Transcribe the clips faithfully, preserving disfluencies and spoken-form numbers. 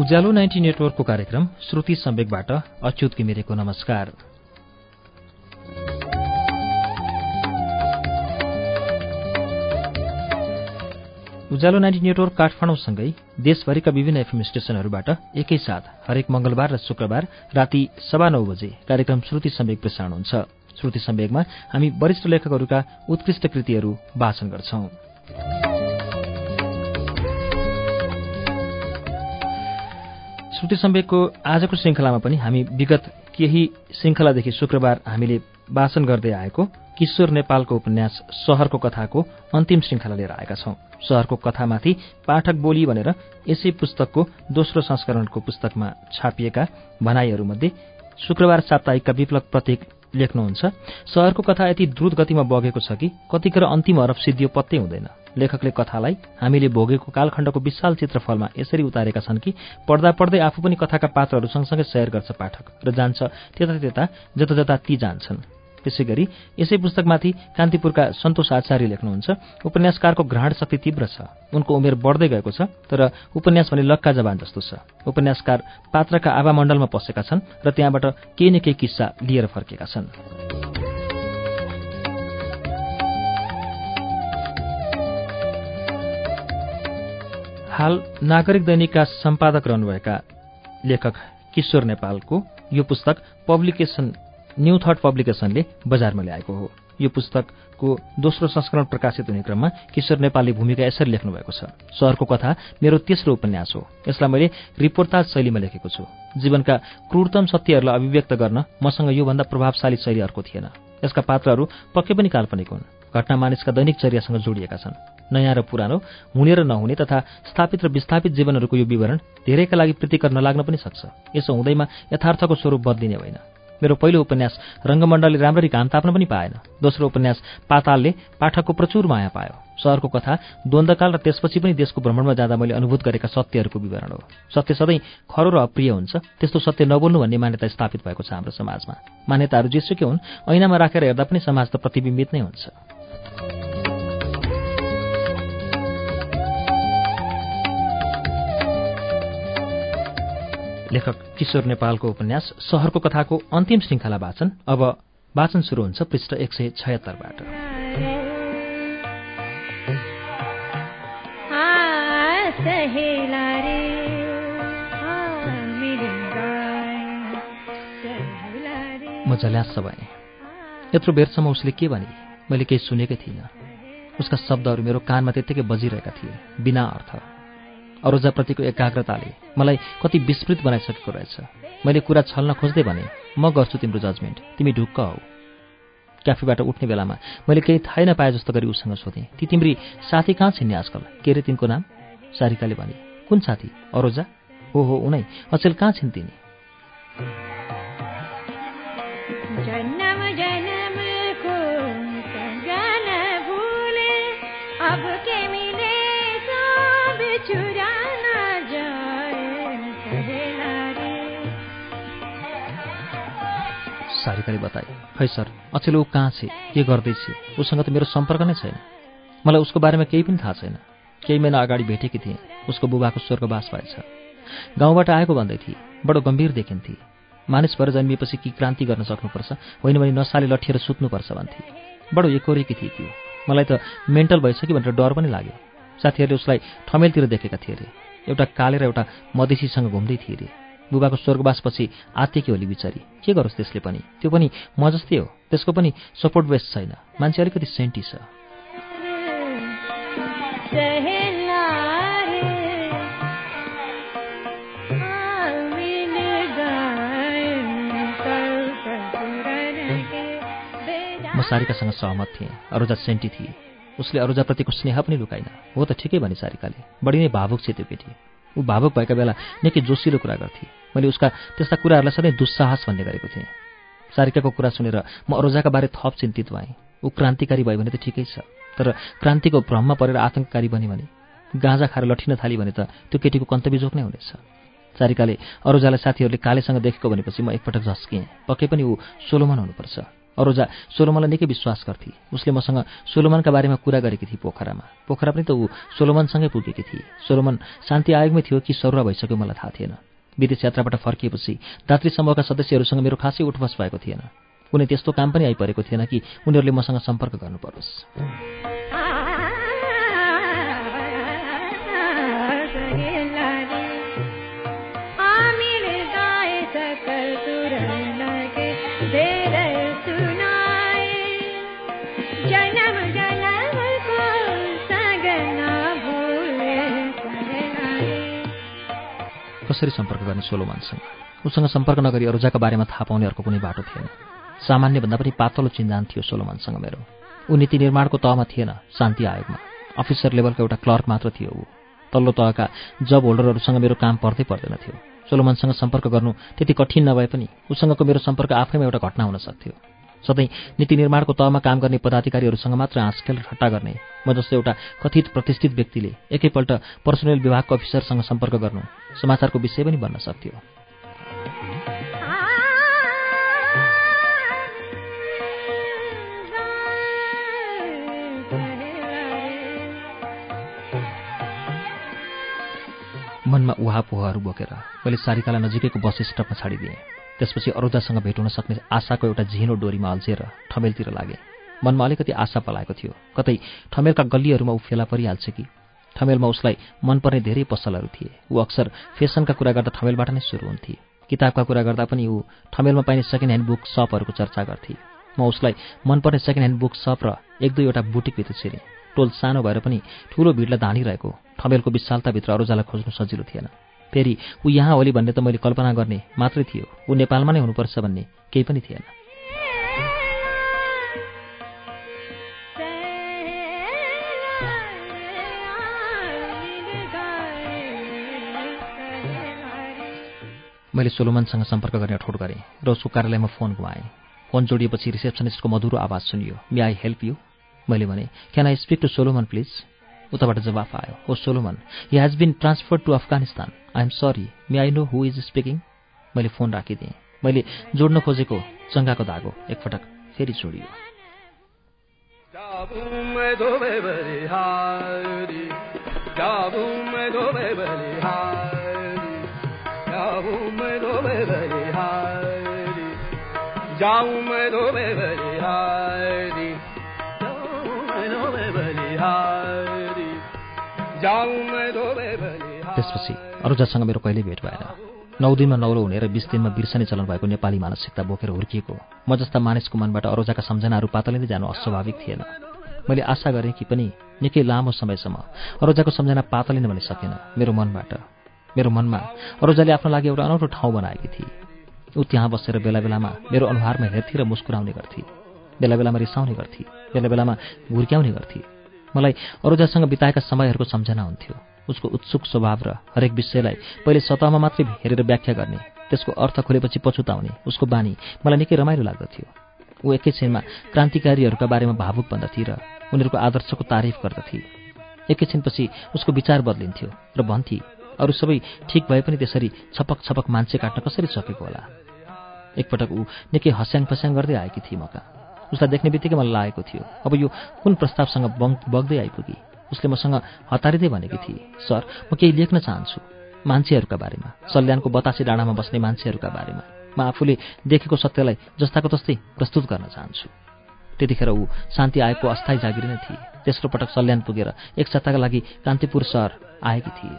उज्यालो ninety नेटवर्कको कार्यक्रम श्रुति सम्वेकबाट अच्युत घिमिरेको नमस्कार। उज्यालो नाइन्टी नेटवर्क काठमाडौँसँगै देशभरिका विभिन्न एफएम स्टेशनहरूबाट एकैसाथ हरेक मंगलबार र शुक्रबार राति सवा नौ बजे कार्यक्रम श्रुति सम्वेक प्रसारण हुन्छ। श्रुति सम्वेकमा हामी वरिष्ठ लेखकहरूका उत्कृष्ट कृतिहरू वाचन गर्छौं। श्रुति सम्वेकको आजको श्रृङ्खलामा पनि हामी विगत केही श्रृङ्खलादेखि शुक्रबार हामीले वाचन गर्दै आएको किशोर नेपालको उपन्यास शहरको कथाको अन्तिम श्रृङ्खला लिएर आएका छौं। शहरको कथामाथि पाठक बोली भनेर यसै पुस्तकको दोस्रो संस्करणको पुस्तकमा छापिएका भनाइहरूमध्ये शुक्रबार साप्ताहिकका विप्लव प्रतीक लेख्नुहुन्छ, शहरको कथा यति द्रुत गतिमा बगेको छ कि कतिखेर अन्तिम हरफ सिद्धियो पत्तै हुँदैन। लेखकले कथालाई हामीले भोगेको कालखण्डको विशाल चित्रफलमा यसरी उतारेका छन् कि पढ्दा पढ्दै आफू पनि कथाका पात्रहरू सँगसँगै सैर गर्छ पाठक र जान्छ त्यता त्यता जता जता ती जान्छन्। त्यसै गरी यसै पुस्तकमाथि कान्तिपुरका सन्तोष आचार्य लेख्नुहुन्छ, उपन्यासकारको घ्राण शक्ति तीव्र छ। उनको उमेर बढ्दै गएको छ तर उपन्यास भने लक्का जवान जस्तो छ। उपन्यासकार पात्रका आवामण्डलमा पसेका छन् र त्यहाँबाट केही न केही किस्सा लिएर फर्केका छन्। हाल नागरिक दैनिकका सम्पादक रहनुभएका लेखक किशोर नेपालको यो पुस्तक पब्लिकेसन न्यू थट पब्लिकेसनले बजारमा ल्याएको हो। यो पुस्तकको दोस्रो संस्करण प्रकाशित हुने क्रममा किशोर नेपालले भूमिका यसरी लेख्नु भएको छ। शहरको कथा मेरो तेस्रो उपन्यास हो। यसलाई मैले रिपोर्टाज शैलीमा लेखेको छु। जीवनका क्रूरतम सत्यहरूलाई अभिव्यक्त गर्न मसँग योभन्दा प्रभावशाली शैली अर्को थिएन। यसका पात्रहरू पक्कै पनि काल्पनिक हुन्। घटना मानिसका दैनिक चर्यासँग जोडिएका छन्। नयाँ र पुरानो, हुने र नहुने तथा स्थापित र विस्थापित जीवनहरूको यो विवरण धेरैका लागि प्रीतिकर नलाग्न पनि सक्छ। यसो हुँदैमा यथार्थको स्वरूप बदलिने होइन। मेरो पहिलो उपन्यास रङ्गमण्डलले राम्ररी घाम ताप्न पनि पाएन। दोस्रो उपन्यास पातालले पाठकको प्रचुर माया पायो। शहरको कथा द्वन्द्वकाल र त्यसपछि पनि देशको भ्रमणमा जाँदा मैले अनुभूत गरेका सत्यहरूको विवरण हो। सत्य सधैँ खरो र अप्रिय हुन्छ। त्यस्तो सत्य नबोल्नु भन्ने मान्यता स्थापित भएको छ हाम्रो समाजमा। मान्यताहरू जेसुकै हुन्, ऐनामा राखेर हेर्दा पनि समाज त प्रतिबिम्बित नै हुन्छ। लेखक किशोर नेपालको उपन्यास शहरको कथाको अन्तिम श्रृङ्खला वाचन अब वाचन सुरु हुन्छ पृष्ठ एक सय छयत्तरबाट। म झल्यास भएँ। यत्रो बेरसम्म उसले के भने मैले केही सुनेकै थिइनँ। उसका शब्दहरू मेरो कानमा त्यत्तिकै बजिरहेका थिए, बिना अर्थ। अरोजाप्रतिको एकाग्रताले मलाई कति विस्मृत बनाइसकेको रहेछ। मैले कुरा छल्न खोज्दै भने, म गर्छु तिम्रो जजमेन्ट, तिमी ढुक्क हौ। क्याफेबाट उठ्ने बेलामा मैले केही थाहै नपाए जस्तो गरी उसँग सोधेँ, ती तिम्री साथी कहाँ छिन् आजकल? के अरे तिनको नाम? सारिकाले भने, कुन साथी? अरोजा? हो हो उनै। अचेल कहाँ छिन् तिनी? सारिकाले बताए, खै सर, अचेल ऊ कहाँ छ, के गर्दैछ? उसँग त मेरो सम्पर्क नै छैन। मलाई उसको बारेमा केही पनि थाहा छैन। केही महिना अगाडि भेटेकी थिएँ। उसको बुबाको स्वर्गवास भएछ। गाउँबाट आएको भन्दै थिए। बडो गम्भीर देखिन्थे। मानिस भएर जन्मिएपछि कि क्रान्ति गर्न सक्नुपर्छ, होइन भने नसाले लठिएर सुत्नुपर्छ भन्थे। बडो एकोरेकी थिए त्यो। मलाई त मेन्टल भइसक्यो भनेर डर पनि लाग्यो। साथीहरूले उसलाई ठमेलतिर देखेका थिए अरे। एउटा काले र एउटा मधेसीसँग घुम्दै थिए अरे। बुबाको स्वर्गवासपछि आत्तिकी होली बिचारी। के गरोस् त्यसले पनि? त्यो पनि म जस्तै हो। त्यसको पनि सपोर्ट बेस छैन। मान्छे अलिकति सेन्टी छ। म सारिकासँग सहमत थिएँ। अरोजा सेन्टी थिए। उसले अरोजाप्रतिको स्नेह पनि लुकाइन। हो त ठिकै भने सारिकाले। बढी नै भावुक छ त्यो केटी। ऊ भावुक भएका बेला निकै जोसिलो कुरा गर्थे। मैले उसका त्यस्ता कुराहरूलाई सधैँ दुस्साहस भन्ने गरेको थिएँ। सारिकाको कुरा सुनेर म अरोजाका बारे थप चिन्तित भएँ। ऊ क्रान्तिकारी भयो भने त ठिकै छ, तर क्रान्तिको भ्रममा परेर आतङ्ककारी बन्यो भने, गाँजा खाएर लठिन थाली भने त त्यो केटीको कन्तबिजोग नै हुनेछ। सारिकाले अरोजालाई साथीहरूले कालेसँग देखेको भनेपछि म एकपटक झस्किएँ। पक्कै पनि ऊ सोलोमन हुनुपर्छ। अरोजा सोलोमनलाई निकै विश्वास गर्थे। उसले मसँग सोलोमनका बारेमा कुरा गरेकी थिए पोखरामा। पोखरा पनि त ऊ सोलोमनसँगै पुगेकी थिए। सोलोमन शान्ति आयोगमै थियो कि सरुवा भइसक्यो मलाई थाहा थिएन। विदेश यात्राबाट फर्किएपछि दात्री समूहका सदस्यहरूसँग मेरो खासै उठबस भएको थिएन। कुनै त्यस्तो काम पनि आइपरेको थिएन कि उनीहरूले मसँग सम्पर्क गर्नु परोस्। कसरी सम्पर्क गर्ने सोलोमनसँग? उसँग सम्पर्क नगरी अरोजाका बारेमा थाहा पाउने अर्को कुनै बाटो थिएन। सामान्यभन्दा पनि पातलो चिन्जान थियो सोलोमनसँग मेरो। ऊ नीति निर्माणको तहमा थिएन, शान्ति आयोगमा अफिसर लेभलको एउटा क्लर्क मात्र थियो ऊ। तल्लो तहका जब होल्डरहरूसँग मेरो काम पर्दै पर्दैन थियो। सोलोमनसँग सम्पर्क गर्नु त्यति कठिन नभए पनि उसँगको मेरो सम्पर्क आफैमा एउटा घटना हुन सक्थ्यो। सधैँ नीति निर्माणको तहमा काम गर्ने पदाधिकारीहरूसँग मात्र हाँसखेल र ठट्टा गर्ने म जस्तो एउटा कथित प्रतिष्ठित व्यक्तिले एकैपल्ट पर्सनल विभागको अफिसरसँग सम्पर्क गर्नु समाचारको विषय पनि बन्न सक्थ्यो। मनमा उहापोहहरू बोकेर मैले सारिकालाई नजिकैको बस स्टपमा छाडिदिएँ। त्यसपछि अरोजासँग भेट हुन सक्ने आशाको एउटा झिनो डोरीमा अल्झेर ठमेलतिर लागे। मनमा अलिकति आशा पलाएको थियो, कतै ठमेलका गल्लीहरूमा ऊ फेला परिहाल्छ कि। ठमेलमा उसलाई मनपर्ने धेरै पसलहरू थिए। ऊ अक्सर फेसनका कुरा गर्दा ठमेलबाट नै सुरु हुन्थे। किताबका कुरा गर्दा पनि ऊ ठमेलमा पाइने सेकेन्ड ह्यान्ड बुक सपहरूको चर्चा गर्थे। म उसलाई मनपर्ने सेकेन्ड ह्यान्ड बुक सप र एक दुईवटा बुटिकभित्र छिरेँ। टोल सानो भएर पनि ठूलो भिडलाई धानिरहेको ठमेलको विशालताभित्र अरोजालाई खोज्नु सजिलो थिएन। फेरि ऊ यहाँ होली भन्ने त मैले कल्पना गर्ने मात्रै थियो। ऊ नेपालमा नै हुनुपर्छ भन्ने केही पनि थिएन। मैले सोलोमनसँग सम्पर्क गर्ने अठोट गरेँ र उसको कार्यालयमा फोन गुमाएँ। फोन जोडिएपछि रिसेप्सनिस्टको मधुरो आवाज सुनियो, मे आई हेल्प यू? मैले भने, can I speak to Solomon please? उताबाट जवाफ आयो, oh Solomon, he has been transferred to Afghanistan. I am sorry, may I know who is speaking? मैले फोन राखिदिएँ। मैले जोड्न खोजेको चङ्गाको धागो एकपटक फेरि जोडियो। त्यसपछि अरोजासँग मेरो कहिल्यै भेट भएन। नौ दिनमा नौलो हुने र बीस दिनमा बिर्सने चलन भएको नेपाली मानसिकता बोकेर हुर्किएको म जस्ता मानिसको मनबाट अरोजाका सम्झनाहरू पातलिँदै जानु अस्वाभाविक थिएन। मैले आशा गरेँ कि पनि निकै लामो समयसम्म अरोजाको सम्झना पातलिन भने सकेन मेरो मनबाट। मेरो मनमा अरोजाले आफ्नो लागि एउटा अनौठो ठाउँ बनाएकी थिए। ऊ त्यहाँ बसेर बेला बेलामा मेरो अनुहारमा हेर्थी र मुस्कुराउने गर्थी, बेला बेलामा रिसाउने गर्थी, बेला बेलामा घुर्क्याउने गर्थी। मलाई अरोजासँग बिताएका समयहरूको सम्झना हुन्थ्यो। उसको उत्सुक स्वभाव र हरेक विषयलाई पहिले सतहमा मात्रै हेरेर व्याख्या गर्ने, त्यसको अर्थ खुलेपछि पछुताउने उसको बानी मलाई निकै रमाइलो लाग्दथ्यो। ऊ एकैछिनमा क्रान्तिकारीहरूका बारेमा भावुक बन्दथे र उनीहरूको आदर्शको तारिफ गर्दथे। एकैछिनपछि उसको विचार बदलिन्थ्यो र भन्थे, अरू सबै ठिक भए पनि त्यसरी छपक छपक मान्छे काट्न कसरी सकेको होला। एकपटक ऊ निकै हस्याङ फस्याङ गर्दै आएकी थिए मका। उसलाई देख्ने बित्तिकै मलाई लागेको थियो अब यो कुन प्रस्तावसँग बग्दै आइपुगी। उसले मसँग हतारिँदै भनेकी थिए, सर, म केही लेख्न चाहन्छु मान्छेहरूका बारेमा, सल्यानको बतासे डाँडामा बस्ने मान्छेहरूका बारेमा। म आफूले देखेको सत्यलाई जस्ताको तस्तै प्रस्तुत गर्न चाहन्छु। त्यतिखेर ऊ शान्ति आयोगको अस्थायी जागिर नै थिए। तेस्रो पटक सल्यान पुगेर एक सप्ताहका लागि कान्तिपुर सहर आएकी थिए।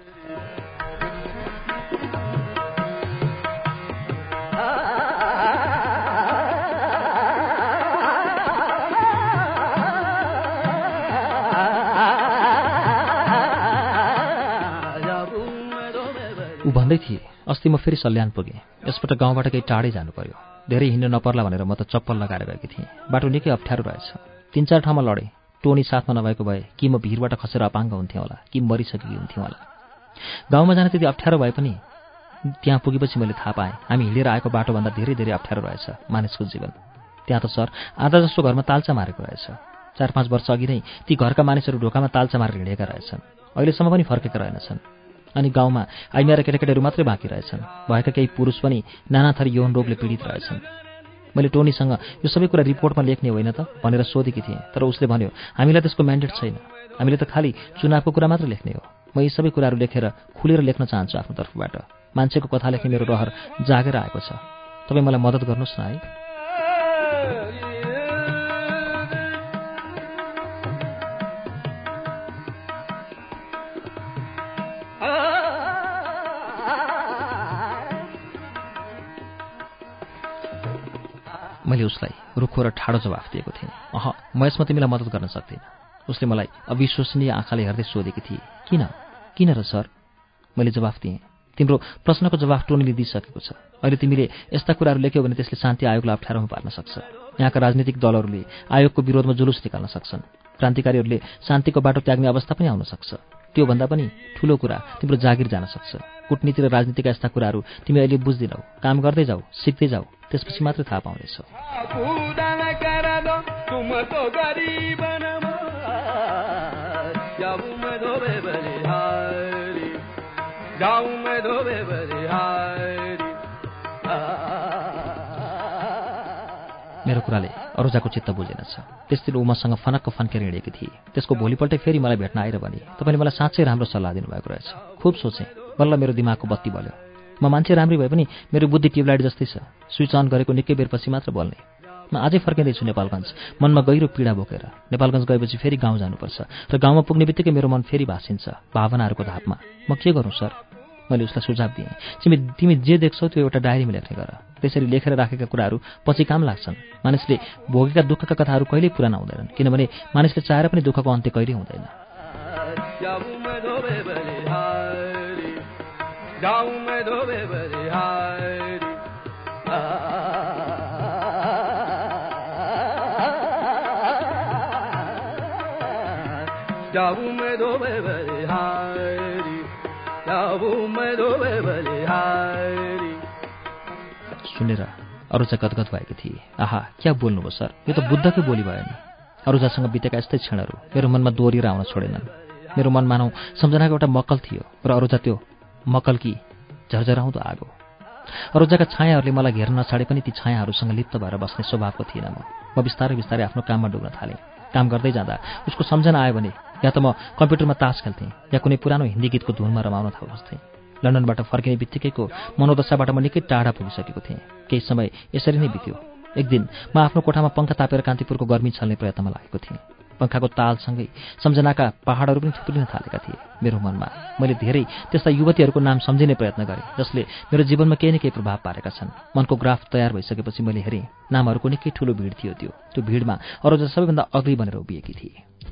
ऊ भन्दै थिए, अस्ति म फेरि सल्यान पुगेँ। यसपटक गाउँबाट केही टाढै जानु पर्यो। धेरै हिँड्न नपर्ला भनेर म त चप्पल लगाएर गएकी थिएँ। बाटो निकै अप्ठ्यारो रहेछ। तीन चार ठाउँमा लडेँ। टोनी साथमा नभएको भए कि म भिरबाट खसेर अपाङ्ग हुन्थेँ होला कि मरिसकेकी हुन्थेँ होला। गाउँमा जान त्यति अप्ठ्यारो भए पनि त्यहाँ पुगेपछि मैले थाहा पाएँ हामी हिँडेर आएको बाटोभन्दा धेरै धेरै अप्ठ्यारो रहेछ मानिसको जीवन। त्यहाँ त सर आधा जस्तो घरमा ताल्चा मारेको रहेछ। चार पाँच वर्ष अघि नै ती घरका मानिसहरू ढोकामा ताल्चा मारेर हिँडेका रहेछन्। अहिलेसम्म पनि फर्केका रहेनछन्। अनि गाउँमा आइमारा केटाकेटीहरू मात्रै बाँकी रहेछन्। भएका केही पुरुष पनि नाना थरी यौन रोगले पीडित रहेछन्। मैले टोनीसँग यो सबै कुरा रिपोर्टमा लेख्ने होइन त भनेर सोधेकी थिएँ, तर उसले भन्यो हामीलाई त्यसको म्यान्डेट छैन, हामीले त खालि चुनावको कुरा मात्र लेख्ने हो। म यी सबै कुराहरू लेखेर खुलेर लेख्न चाहन्छु आफ्नो तर्फबाट। मान्छेको कथा लेख्ने मेरो रहर जागेर आएको छ। तपाईँ मलाई मद्दत गर्नुहोस् न है। मैले उसलाई रुखो र ठाडो जवाफ दिएको थिएँ। अह म यसमा तिमीलाई मद्दत गर्न सक्दिनँ। उसले मलाई अविश्वसनीय आँखाले हेर्दै सोधेकी थिए। किन किन र सर? मैले जवाफ दिएँ, तिम्रो प्रश्नको जवाफ टोनीले दिइसकेको छ। अहिले तिमीले यस्ता कुराहरू लेख्यौ भने त्यसले शान्ति आयोगलाई अप्ठ्यारोमा पार्न सक्छ। यहाँका राजनीतिक दलहरूले आयोगको विरोधमा जुलुस निकाल्न सक्छन्। क्रान्तिकारीहरूले शान्तिको बाटो त्याग्ने अवस्था पनि आउन सक्छ। त्योभन्दा पनि ठूलो कुरा तिम्रो जागिर जान सक्छ। कूटनीति र राजनीतिका यस्ता कुराहरू तिमी अहिले बुझ्दिनौ। काम गर्दै जाऊ, सिक्दै जाऊ, त्यसपछि मात्रै थाहा पाउनेछौ। मेरो कुराले अरुजाको चित्त बुझेनछ। त्यस दिन ऊ मसँग फनक्क फन्केर हिँडेकी थिए। त्यसको भोलिपल्टै फेरि मलाई भेट्न आएर भने तपाईँले मलाई साँच्चै राम्रो सल्लाह दिनुभएको रहेछ। खुब सोचेँ, बल्ल मेरो दिमागको बत्ती बल्यो। म मान्छे राम्री भए पनि मेरो बुद्धि ट्युबलाइट जस्तै छ, स्विच अन गरेको निकै बेरपछि मात्र बल्ने। म आजै फर्किँदैछु नेपालगञ्ज, मनमा गहिरो पीडा बोकेर। नेपालगञ्ज गएपछि फेरि गाउँ जानुपर्छ र गाउँमा पुग्ने बित्तिकै मेरो मन फेरि भासिन्छ भावनाहरूको धापमा। म के गरौँ सर? मैले उसलाई सुझाव दिएँ, तिमी तिमी जे देख्छौ त्यो एउटा डायरीमा लेख्ने गर। त्यसरी लेखेर राखेका कुराहरू पछि काम लाग्छन्। मानिसले भोगेका दुःखका कथाहरू कहिल्यै पुराना हुँदैनन्, किनभने मानिसले चाहेर पनि दुःखको अन्त्य कहिल्यै हुँदैन। सुनेर अरुजा गदगद भएकी थिए। आहा, क्या बोल्नुभयो सर, यो त बुद्धकै बोली भयो नि। अरुजासँग बितेका यस्तै क्षणहरू मेरो मनमा दोहोरिएर आउन छोडेनन्। मेरो मन मानौ सम्झनाको एउटा मक्कल थियो र अरुजा त्यो मक्कलकी झरझराउँदो आगो। अरुजाका छायाहरूले मलाई घेर्न नछाडे पनि ती छायाहरूसँग लिप्त भएर बस्ने स्वभावको थिइनँ म। म बिस्तारै बिस्तारै आफ्नो काममा डुब्न थालेँ। काम गर्दै जाँदा उसको सम्झना आयो भने या त म कम्प्युटरमा तास खेल्थेँ या कुनै पुरानो हिन्दी गीतको धुनमा रमाउन थाल्थेँ। लन्डनबाट फर्किने बित्तिकैको मनोदशाबाट म निकै टाढा पुगिसकेको थिएँ। केही समय यसरी नै बित्यो। एक दिन म आफ्नो कोठामा पङ्खा तापेर कान्तिपुरको गर्मी छल्ने प्रयत्नमा लागेको थिएँ। पङ्खाको तालसँगै सम्झनाका पहाडहरू पनि थुप्रिन थालेका थिए मेरो मनमा। मैले धेरै त्यस्ता युवतीहरूको नाम सम्झिने प्रयत्न गरेँ जसले मेरो जीवनमा केही न केही प्रभाव पारेका छन्। मनको ग्राफ तयार भइसकेपछि मैले हेरेँ, नामहरूको निकै ठुलो भिड थियो। त्यो त्यो भिडमा अरुजा सबैभन्दा अग्ली बनेर उभिएकी थिए।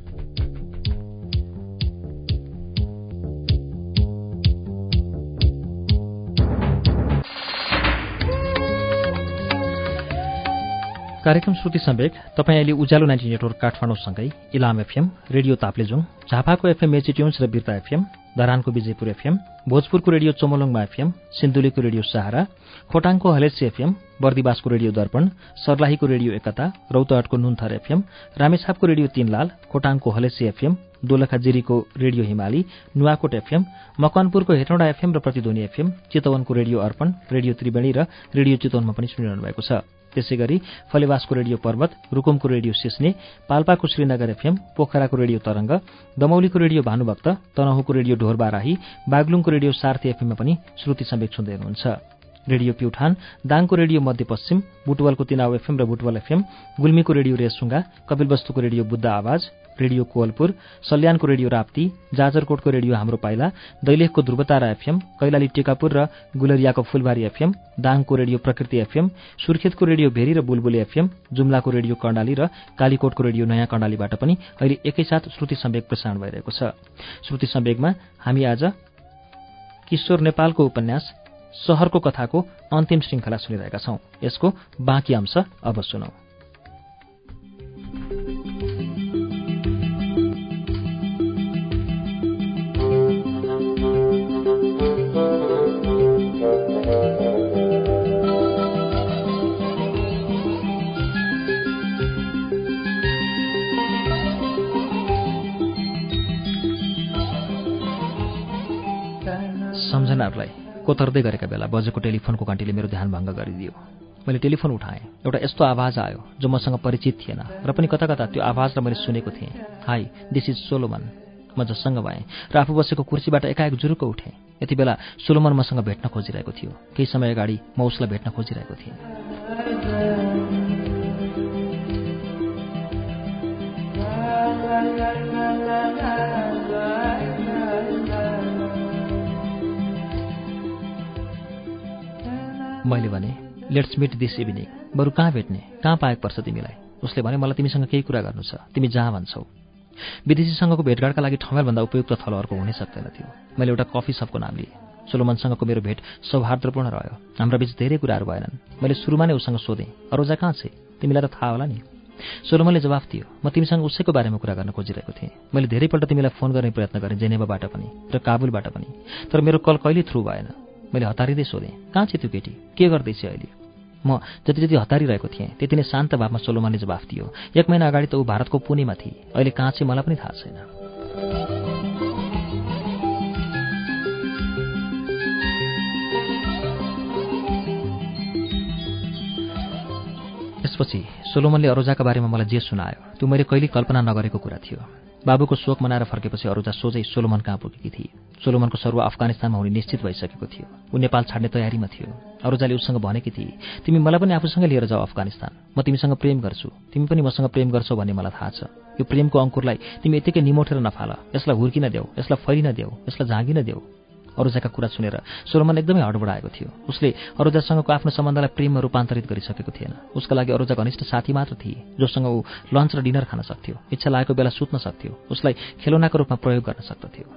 कार्यक्रम श्रुति सम्वेक तपाईँ अहिले उज्यालो नाइन्टी नेटवर्क काठमाडौँसँगै इलाम एफएम, रेडियो ताप्लेजुङ, झापाको एफएम मेची ट्युन्स र बिर्ता एफएम, धरानको विजयपुर एफएम, भोजपुरको रेडियो चोमोलङमा एफएम, सिन्धुलीको रेडियो सहारा, खोटाङको हलेसी एफएम, बर्दिवासको रेडियो दर्पण, सर्लाहीको रेडियो एकता, रौतहटको नुनथर एफएम, रामेछापको रेडियो तीनलाल, खोटाङको हलेसी एफएम, दोलखा जिरीको रेडियो हिमाली, नुवाकोट एफएम, मकवानपुरको हेटौँडा एफएम र प्रतिध्वनि एफएम, चितवनको रेडियो अर्पण, रेडियो त्रिवेणी र रेडियो चितवनमा पनि सुनिरहनु भएको छ। त्यसै गरी फलेवासको रेडियो पर्वत, रुकुमको रेडियो सिस्ने, पाल्पाको श्रीनगर एफएम, पोखराको रेडियो तरंग, दमौलीको रेडियो भानुभक्त, तनहुँको रेडियो ढोरबाराही, बागलुङको रेडियो सार्थी एफएममा पनि श्रुति सम्वेक सुन्दै हुनुहुन्छ। रेडियो प्युठान, दाङको रेडियो मध्यपश्चिम, बुटवलको तिनाउ एफएम र बुटवल एफएम, गुल्मीको रेडियो रेसुङ्गा, कपिलवस्तुको रेडियो बुद्ध आवाज, रेडियो कोवलपुर, सल्यानको रेडियो राप्ती, जाजरकोटको रेडियो हाम्रो पाइला, दैलेखको ध्रुवतारा एफएम, कैलाली टिकापुर र गुलरियाको फुलबारी एफएम, दाङको रेडियो प्रकृति एफएम, सुर्खेतको रेडियो भेरी र बुलबुले एफएम, जुम्लाको रेडियो कर्णाली र कालीकोटको रेडियो नयाँ कर्णालीबाट पनि अहिले एकैसाथ श्रुति सम्वेक प्रसारण भइरहेको छ। श्रुति सम्वेकमा हामी आज किशोर नेपालको उपन्यास शहरको कथाको अन्तिम श्रृङ्खला सुनिरहेका छौं। यसको बाँकी अंश अब सुनौं। सम्झनाहरूलाई कोतर्दै गरेका बेला बजेको टेलिफोनको घन्टीले मेरो ध्यान भङ्ग गरिदियो। मैले टेलिफोन उठाएँ। एउटा यस्तो आवाज आयो जो मसँग परिचित थिएन र पनि कता कता त्यो आवाजलाई मैले सुनेको थिएँ। Hi, this is Solomon. म जससँग भएँ र आफू बसेको कुर्सीबाट एकाएक जुरुक्क उठेँ। यति बेला सोलोमन मसँग भेट्न खोजिरहेको थियो। केही समय अगाडि म उसलाई भेट्न खोजिरहेको थिएँ। मैले भने, लेट्स मिट दिस इभिनिङ। बरु कहाँ भेट्ने, कहाँ पाएको पर्छ तिमीलाई? उसले भने, मलाई तिमीसँग केही कुरा गर्नु छ, तिमी जहाँ भन्छौ। विदेशीसँगको भेटघाटका लागि ठमेलभन्दा उपयुक्त थलो अर्को हुनै सक्दैन थियो। मैले एउटा कफी सपको नाम लिएँ। सोलोमनसँगको मेरो भेट सौहार्दपूर्ण रह्यो। हाम्रा बीच धेरै कुराहरू भएनन्। मैले सुरुमा नै उसँग सोधेँ, अरोजा कहाँ छे? तिमीलाई त थाहा होला नि। सोलोमनले जवाफ दियो, म तिमीसँग उसैको बारेमा कुरा गर्न खोजिरहेको थिएँ। मैले धेरैपल्ट तिमीलाई फोन गर्ने प्रयत्न गरेँ, जेनेभाबाट पनि र काबुलबाट पनि, तर मेरो कल कहिले थ्रु भएन। मैले हतारिँदै सोधेँ, कहाँ छ त्यो केटी? के गर्दैछ अहिले? म जति जति हतारिरहेको थिएँ त्यति नै शान्त भावमा सोलोमनले जवाफ दियो, एक महिना अगाडि त ऊ भारतको पुणेमा थिए, अहिले कहाँ छ मलाई पनि थाहा छैन। त्यसपछि सोलोमनले अरोजाका बारेमा मलाई जे सुनायो त्यो मैले कहिले कल्पना नगरेको कुरा थियो। बाबुको शोक मनाएर फर्केपछि अरोजा सोझै सोलोमन कहाँ पुगेकी थिए। सोलोमनको सरुवा अफगानिस्तानमा हुने निश्चित भइसकेको थियो। ऊ नेपाल छाड्ने तयारीमा थियो। अरोजाले उसँग भनेकी थिए, तिमी मलाई पनि आफूसँग लिएर जाऊ अफगानिस्तान। म तिमीसँग प्रेम गर्छु, तिमी पनि मसँग प्रेम गर्छौ भन्ने मलाई थाहा छ। यो प्रेमको अङ्कुरलाई तिमी यतिकै निमोठेर नफाल, यसलाई हुर्किन देऊ, यसलाई फैलिन देऊ, यसलाई झाँगिन देऊ। अरोजाका कुरा सुनेर सोलोमन एकदमै हडबडाएको थियो। उसले अरोजासँगको आफ्नो सम्बन्धलाई प्रेममा रूपान्तरित गरिसकेको थिएन। उसका लागि अरोजा घनिष्ठ साथी मात्र थिए, जोसँग ऊ लन्च र डिनर खान सक्थ्यो, इच्छा लागेको बेला सुत्न सक्थ्यो, उसलाई खेलौनाको रूपमा प्रयोग गर्न सक्दथ्यो।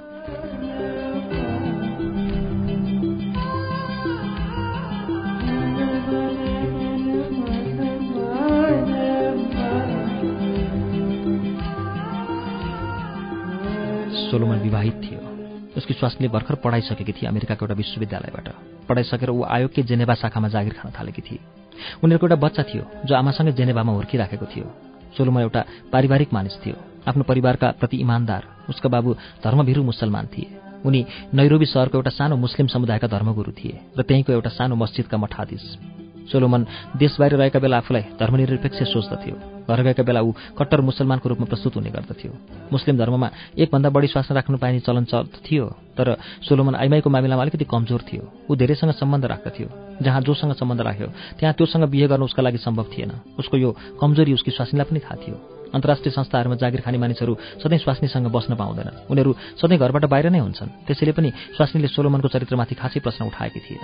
सोलोमन विवाहित थियो। उसकी स्वास्नीले भर्खर पढाइसकेकी थिए अमेरिकाको एउटा विश्वविद्यालयबाट। पढाइसकेर ऊ आयोगकै जेनेभा शाखामा जागिर खान थालेकी थिए। उनीहरूको एउटा बच्चा थियो जो आमासँगै जेनेभामा हुर्किराखेको थियो। सोलोमन एउटा पारिवारिक मानिस थियो, आफ्नो परिवारका प्रति इमान्दार। उसका बाबु धर्मभिरू मुसलमान थिए। उनी नैरोबी सहरको एउटा सानो मुस्लिम समुदायका धर्मगुरु थिए र त्यहीँको एउटा सानो मस्जिदका मठाधीश। सोलोमन देश बाहिर रहेका बेला आफूलाई धर्मनिरपेक्ष सोच्दथ्यो। घर गएका बेला ऊ कट्टर मुसलमानको रूपमा प्रस्तुत हुने गर्दथ्यो। मुस्लिम धर्ममा एकभन्दा बढी स्वास्नी राख्नु पाइने चलन थियो, तर सोलोमन आइमाईको मामिलामा अलिकति कमजोर थियो। ऊ धेरैसँग सम्बन्ध राख्दथ्यो। जहाँ जोसँग सम्बन्ध राख्यो त्यहाँ त्योसँग बिहे गर्नु उसका लागि सम्भव थिएन। उसको यो कमजोरी उसकी स्वास्नीलाई पनि थाहा थियो। अन्तर्राष्ट्रिय संस्थाहरूमा जागिर खाने मानिसहरू सधैँ स्वास्नीसँग बस्न पाउँदैनन्। उनीहरू सधैँ घरबाट बाहिर नै हुन्छन्। त्यसैले पनि स्वास्नीले सोलोमनको चरित्रमाथि खासै प्रश्न उठाएकी थिएन।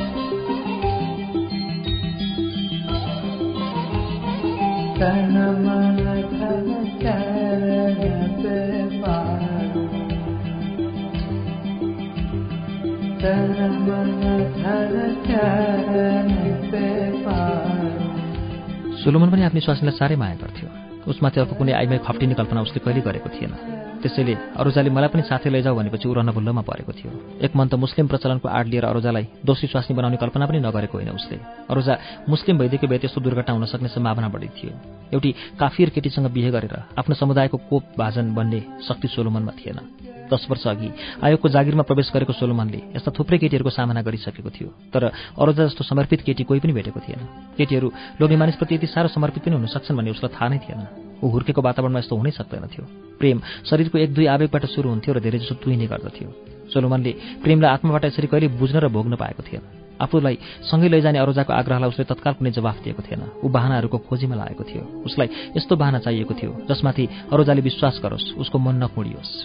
सोलोमन पनि आफ्नी स्वास्नीलाई साह्रै माया गर्थ्यो। उसमाथि अर्को कुनै आइमाई खप्टिने कल्पना उसले कहिले गरेको थिएन। त्यसैले अरोजाले मलाई पनि साथै लैजाऊ भनेपछि ऊ रन्नभुल्लमा परेको थियो। एक मन त मुस्लिम प्रचलनको आड लिएर अरोजालाई दोस्री स्वास्नी बनाउने कल्पना पनि नगरेको होइन उसले। अरोजा मुस्लिम भइदिएको भए त्यस्तो दुर्घटना हुन सक्ने सम्भावना बढी थियो। एउटी काफिर केटीसँग बिहे गरेर आफ्नो समुदायको कोप भाजन बन्ने शक्ति सोलोमनमा थिएन। दस वर्ष अघि आयोगको जागिरमा प्रवेश गरेको सोलोमनले यस्ता थुप्रै केटीहरूको सामना गरिसकेको थियो, तर अरोजा जस्तो समर्पित केटी कोही पनि भेटेको थिएन। केटीहरू लोग्ने मानिसप्रति यति साह्रो समर्पित पनि हुन सक्छन् भन्ने उसलाई थाहा नै थिएन। ऊ हुर्केको वातावरणमा यस्तो हुनै सक्दैन थियो। प्रेम शरीरको एक दुई आवेगबाट सुरु हुन्थ्यो र धेरैजसो तुइने गर्दथ्यो। सोलोमनले प्रेमलाई आत्माबाट यसरी कहिले बुझ्न र भोग्न पाएको थिएन। आफूलाई सँगै लैजाने अरोजाको आग्रहलाई उसले तत्काल कुनै जवाफ दिएको थिएन। ऊ बहानाहरूको खोजीमा लागेको थियो। उसलाई यस्तो बहाना चाहिएको थियो जसमाथि अरोजाले विश्वास गरोस्, उसको मन नकुडियोस्।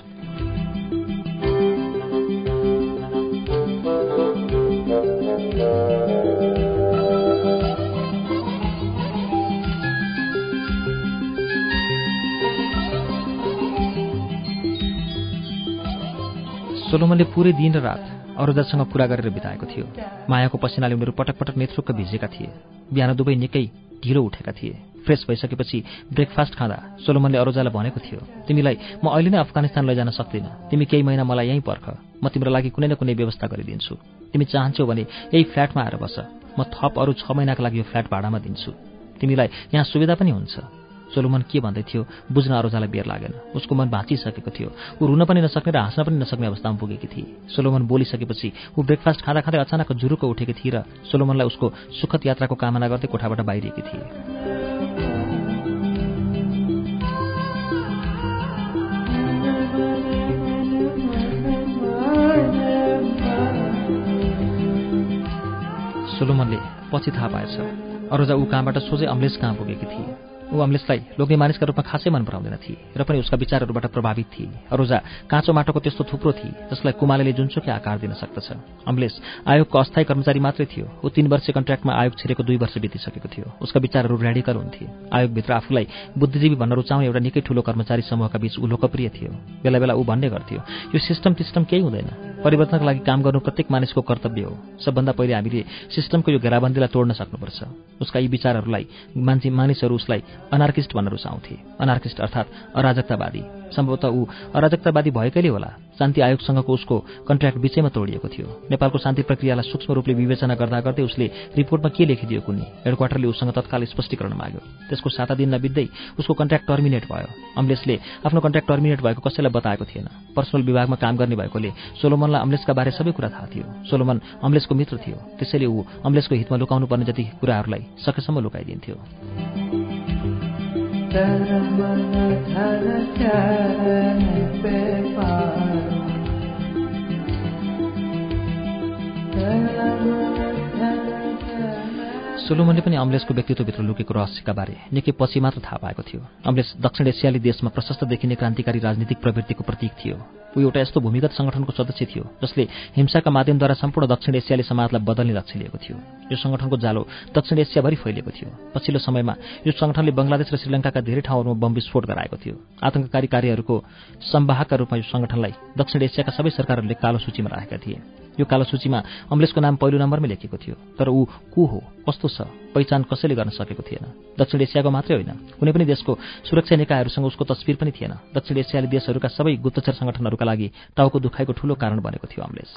सोलोमनले पुरै दिन र रात अरोजासँग कुरा गरेर बिताएको थियो। मायाको पसिनाले उनीहरू पटक पटक नेत्रुक्क भिजेका थिए। बिहान दुवै निकै ढिलो उठेका थिए। फ्रेस भइसकेपछि ब्रेकफास्ट खाँदा सोलोमनले अरोजालाई भनेको थियो, तिमीलाई म अहिले नै अफगानिस्तान लैजान सक्दिनँ। तिमी केही महिना मलाई यहीँ पर्ख, म तिम्रो लागि कुनै न कुनै व्यवस्था गरिदिन्छु। तिमी चाहन्छौ भने यही फ्ल्याटमा आएर बस, म थप अरू छ महिनाका लागि यो फ्ल्याट भाडामा दिन्छु। तिमीलाई यहाँ सुविधा पनि हुन्छ। सोलोमन के भन्दै थियो बुझ्न अरोजालाई बेर लागेन। उसको मन भाँचिसकेको थियो। ऊ रुन पनि नसक्ने र हाँस्न पनि नसक्ने अवस्थामा पुगेकी थिए। सोलोमन बोलिसकेपछि ऊ ब्रेकफास्ट खाँदा खाँदै अचानक जुरुक्क उठेकी थिए र सोलोमनलाई उसको सुखद यात्राको कामना गर्दै कोठाबाट बाहिरिएकी थिए। सोलोमनले पछि थाहा पाएछ अरोजा ऊ कहाँबाट सोझै अमलेश कहाँ पुगेकी थिए। ऊ अमलेशलाई लोग्ने मानिसका रूपमा खासै मन पराउँदैन थिए र पनि उसका विचारहरूबाट प्रभावित थिए। अरोजा काँचो माटोको त्यस्तो थुप्रो थिए जसलाई कुमालेले जुनसुकै आकार दिन सक्दछ। अमलेश आयोगको अस्थायी कर्मचारी मात्रै थियो। ऊ तीन वर्ष कन्ट्र्याक्टमा आयोग छिरेको दुई वर्ष बितिसकेको थियो। उसका विचारहरू रेडिकल हुन्थे। आयोगभित्र आफूलाई बुद्धिजीवी भन्न रुचाउने एउटा निकै ठूलो कर्मचारी समूहका बीच ऊ लोकप्रिय थियो। बेला बेला ऊ भन्ने गर्थ्यो, यो सिस्टम टिस्टम केही हुँदैन, परिवर्तनका लागि काम गर्नु प्रत्येक मानिसको कर्तव्य हो। सबभन्दा पहिले हामीले सिस्टमको यो घेराबन्दीलाई तोड्न सक्नुपर्छ। उसका यी विचारहरूलाई मान्छे मानिसहरू उसलाई अनार्किस्ट भन्न रुचाउँथे। अनार्किस्ट अर्थात् अराजकतावादी। सम्भवतः ऊ अराजकतावादी भएकैले होला शान्ति आयोगसँगको उसको कन्ट्र्याक्ट बीचैमा तोडिएको थियो। नेपालको शान्ति प्रक्रियालाई सूक्ष्म रूपले विवेचना गर्दा गर्दै उसले रिपोर्टमा के लेखिदियो कुनी हेडक्वार्टरले उसँग तत्काल स्पष्टीकरण माग्यो। त्यसको साता दिन नबित्दै उसको कन्ट्र्याक्ट टर्मिनेट भयो। अमलेशले आफ्नो कन्ट्र्याक्ट टर्मिनेट भएको कसैलाई बताएको थिएन। पर्सनल विभागमा काम गर्ने भएकोले सोलोमनलाई अमलेशका बारे सबै कुरा थाहा थियो। सोलोमन अमलेशको मित्र थियो, त्यसैले ऊ अमलेशको हितमा लुकाउनु पर्ने जति कुराहरूलाई सकेसम्म लुकाइदिन्थ्यो। सोलोमनले पनि अमलेशको व्यक्तित्वभित्र लुकेको रहस्यका बारे निकै पछि मात्र थाहा पाएको थियो। अमलेश दक्षिण एसियाली देशमा प्रशस्त देखिने क्रान्तिकारी राजनीतिक प्रवृत्तिको प्रतीक थियो। ऊ एउटा यस्तो भूमिगत संगठनको सदस्य थियो जसले हिंसाका माध्यमद्वारा सम्पूर्ण दक्षिण एसियाली समाजलाई बदल्ने लक्ष्य लिएको थियो। यो संगठनको जालो दक्षिण एसियाभरि फैलिएको थियो। पछिल्लो समयमा यो संगठनले बङ्गलादेश र श्रीलङ्काका धेरै ठाउँहरूमा बम विस्फोट गराएको थियो। आतंककारी कार्यहरूको संवाहकका रूपमा यो संगठनलाई दक्षिण एसियाका सबै सरकारहरूले कालो सूचीमा राखेका थिए। यो कालो सूचीमा अमलेशको नाम पहिलो नम्बरमै लेखिएको थियो। तर ऊ को हो, कस्तो छ, पहिचान कसैले गर्न सकेको थिएन। दक्षिण एसियाको मात्रै होइन, कुनै पनि देशको सुरक्षा निकायहरूसँग उसको तस्बिर पनि थिएन। दक्षिण एसियाली देशहरूका सबै गुप्तचर संगठनहरूका लागि टाउको दुखाइको ठूलो कारण बनेको थियो अमलेश।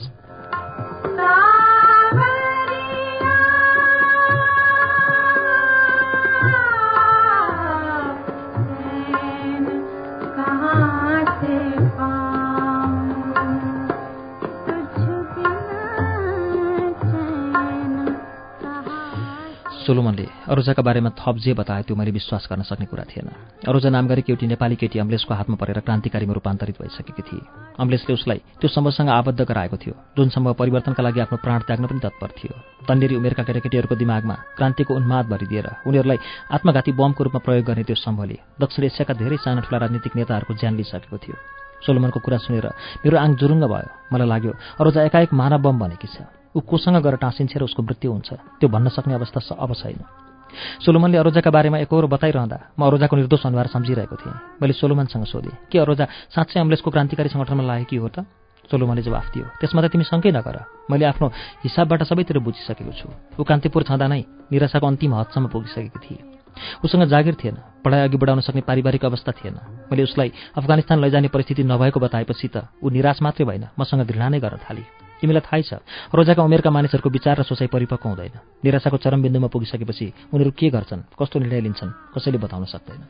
सोलोमनले अरोजाका बारेमा थप जे बताए त्यो मैले विश्वास गर्न सक्ने कुरा थिएन। अरोजा नाम गरेकी एउटी नेपाली केटी अमलेशको हातमा परेर क्रान्तिकारीमा रूपान्तरित भइसकेकी थिए। अमलेशले उसलाई त्यो समूहसँग आबद्ध गराएको थियो जुन समूह परिवर्तनका लागि आफ्नो प्राण त्याग्न पनि तत्पर थियो। तन्नेरी उमेरका केटाकेटीहरूको दिमागमा क्रान्तिको उन्माद भरिदिएर उनीहरूलाई आत्मघाती बमको रूपमा प्रयोग गर्ने त्यो समूहले दक्षिण एसियाका धेरै साना ठुला राजनीतिक नेताहरूको ज्यान लिइसकेको थियो। सोलोमनको कुरा सुनेर मेरो आङ जुरुङ्ग भयो। मलाई लाग्यो अरोजा एकाएक मानव बम बनेकी छ। ऊ कोसँग गएर टाँसिन्छ र उसको मृत्यु हुन्छ त्यो भन्न सक्ने अवस्था अब छैन। सोलोमनले अरोजाका बारेमा एकहोरो बताइरहँदा म अरोजाको निर्दोष अनुहार सम्झिरहेको थिएँ। मैले सोलोमनसँग सोधेँ, के अरोजा साँच्चै अमलेशको क्रान्तिकारी सङ्गठनमा लागेकी हो त? सोलोमनले जवाफ दियो, त्यसमा त तिमी शङ्कै नगर, मैले आफ्नो हिसाबबाट सबैतिर बुझिसकेको छु। ऊ कान्तिपुर छँदा नै निराशाको अन्तिम हदसम्म पुगिसकेकी थिए। उसँग जागिर थिएन, पढाइ अघि बढाउन सक्ने पारिवारिक अवस्था थिएन। मैले उसलाई अफगानिस्तान लैजाने परिस्थिति नभएको बताएपछि त ऊ निराश मात्रै भएन, मसँग घृणा नै गर्न थाली। तिमीलाई थाहै छ अरोजाका उमेरका मानिसहरूको विचार र सोचाइ परिपक्व हुँदैन। निराशाको चरम बिन्दुमा पुगिसकेपछि उनीहरू के गर्छन्, कस्तो निर्णय लिन्छन् कसैले बताउन सक्दैन।